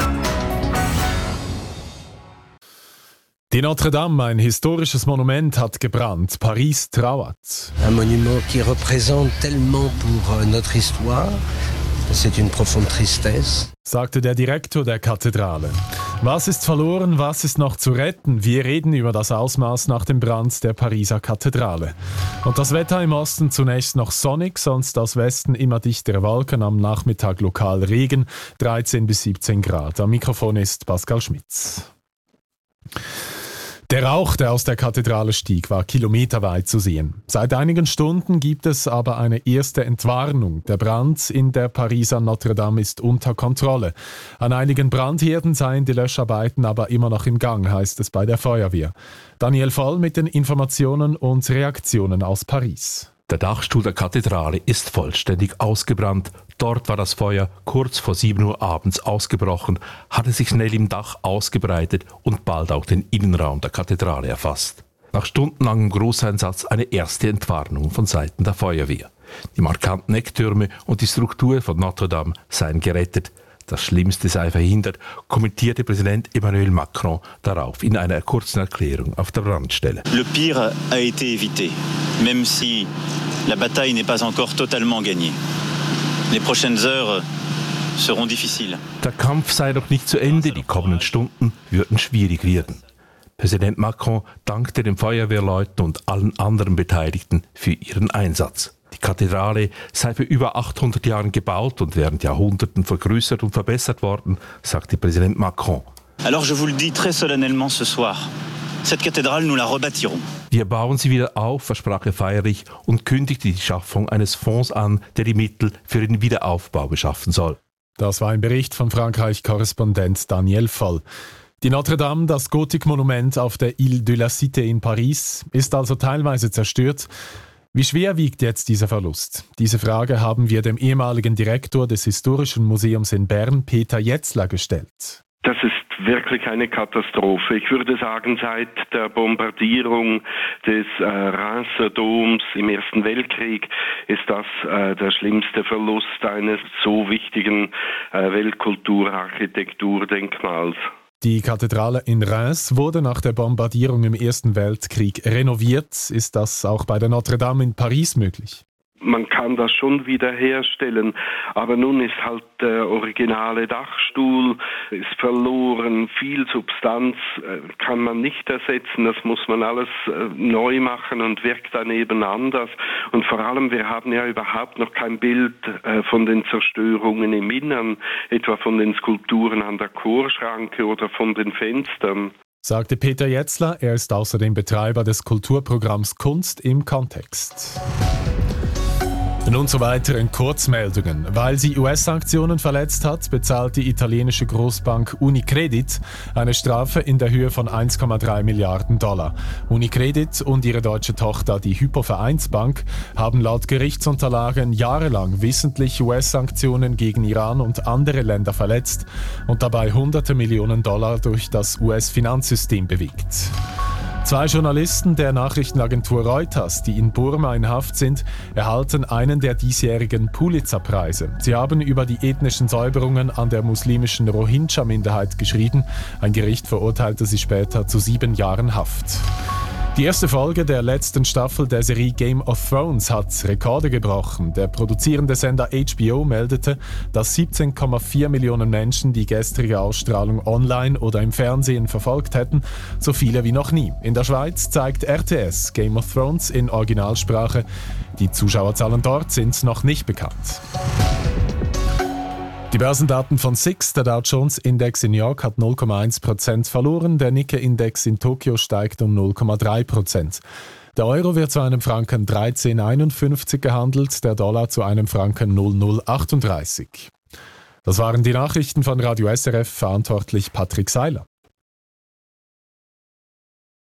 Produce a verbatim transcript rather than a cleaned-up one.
Die Notre-Dame, ein historisches Monument, hat gebrannt. Paris trauert. Un monument qui représente tellement pour notre histoire. C'est une profonde tristesse, sagte der Direktor der Kathedrale. Was ist verloren, was ist noch zu retten? Wir reden über das Ausmaß nach dem Brand der Pariser Kathedrale. Und das Wetter im Osten zunächst noch sonnig, sonst aus Westen immer dichtere Wolken, am Nachmittag lokal Regen, dreizehn bis siebzehn Grad. Am Mikrofon ist Pascal Schmitz. Der Rauch, der aus der Kathedrale stieg, war kilometerweit zu sehen. Seit einigen Stunden gibt es aber eine erste Entwarnung. Der Brand in der Pariser Notre-Dame ist unter Kontrolle. An einigen Brandherden seien die Löscharbeiten aber immer noch im Gang, heißt es bei der Feuerwehr. Daniel Voll mit den Informationen und Reaktionen aus Paris. Der Dachstuhl der Kathedrale ist vollständig ausgebrannt. Dort war das Feuer kurz vor sieben Uhr abends ausgebrochen, hatte sich schnell im Dach ausgebreitet und bald auch den Innenraum der Kathedrale erfasst. Nach stundenlangem Großeinsatz eine erste Entwarnung von Seiten der Feuerwehr. Die markanten Ecktürme und die Struktur von Notre-Dame seien gerettet. Das Schlimmste sei verhindert, kommentierte Präsident Emmanuel Macron darauf in einer kurzen Erklärung auf der Brandstelle. Le pire a été évité, même si la bataille n'est pas encore totalement gagnée. Les prochaines heures seront difficiles. Der Kampf sei noch nicht zu Ende, die kommenden Stunden würden schwierig werden. Präsident Macron dankte den Feuerwehrleuten und allen anderen Beteiligten für ihren Einsatz. Die Kathedrale sei für über achthundert Jahren gebaut und während Jahrhunderten vergrößert und verbessert worden, sagte Präsident Macron. Alors je vous le dis très solennellement ce soir. Cette cathédrale, nous la rebâtirons. Wir bauen sie wieder auf, versprach er feierlich und kündigte die Schaffung eines Fonds an, der die Mittel für den Wiederaufbau beschaffen soll. Das war ein Bericht von Frankreich-Korrespondent Daniel Voll. Die Notre-Dame, das Gotikmonument auf der Ile de la Cité in Paris, ist also teilweise zerstört. Wie schwer wiegt jetzt dieser Verlust? Diese Frage haben wir dem ehemaligen Direktor des Historischen Museums in Bern, Peter Jetzler, gestellt. Das ist wirklich eine Katastrophe. Ich würde sagen, seit der Bombardierung des äh, Reims Doms im Ersten Weltkrieg ist das äh, der schlimmste Verlust eines so wichtigen äh, Weltkulturarchitekturdenkmals. Die Kathedrale in Reims wurde nach der Bombardierung im Ersten Weltkrieg renoviert. Ist das auch bei der Notre-Dame in Paris möglich? Man kann das schon wiederherstellen, aber nun ist halt der originale Dachstuhl ist verloren, viel Substanz äh, kann man nicht ersetzen, das muss man alles äh, neu machen und wirkt dann eben anders. Und vor allem, wir haben ja überhaupt noch kein Bild äh, von den Zerstörungen im Innern, etwa von den Skulpturen an der Chorschranke oder von den Fenstern. Sagte Peter Jetzler, er ist außerdem Betreiber des Kulturprogramms Kunst im Kontext. Nun zu weiteren Kurzmeldungen. Weil sie U S-Sanktionen verletzt hat, bezahlt die italienische Großbank Unicredit eine Strafe in der Höhe von eins Komma drei Milliarden Dollar. Unicredit und ihre deutsche Tochter, die Hypo-Vereinsbank, haben laut Gerichtsunterlagen jahrelang wissentlich U S-Sanktionen gegen Iran und andere Länder verletzt und dabei hunderte Millionen Dollar durch das U S-Finanzsystem bewegt. Zwei Journalisten der Nachrichtenagentur Reuters, die in Burma in Haft sind, erhalten einen der diesjährigen Pulitzer-Preise. Sie haben über die ethnischen Säuberungen an der muslimischen Rohingya-Minderheit geschrieben. Ein Gericht verurteilte sie später zu sieben Jahren Haft. Die erste Folge der letzten Staffel der Serie Game of Thrones hat Rekorde gebrochen. Der produzierende Sender H B O meldete, dass siebzehn Komma vier Millionen Menschen die gestrige Ausstrahlung online oder im Fernsehen verfolgt hätten, so viele wie noch nie. In der Schweiz zeigt R T S Game of Thrones in Originalsprache. Die Zuschauerzahlen dort sind noch nicht bekannt. Die Börsendaten von S I X, der Dow Jones Index in New York hat null Komma eins Prozent verloren, der Nikkei-Index in Tokio steigt um null Komma drei Prozent. Der Euro wird zu einem Franken dreizehn Komma einundfünfzig gehandelt, der Dollar zu einem Franken null Komma null achtunddreißig. Das waren die Nachrichten von Radio S R F, verantwortlich Patrick Seiler.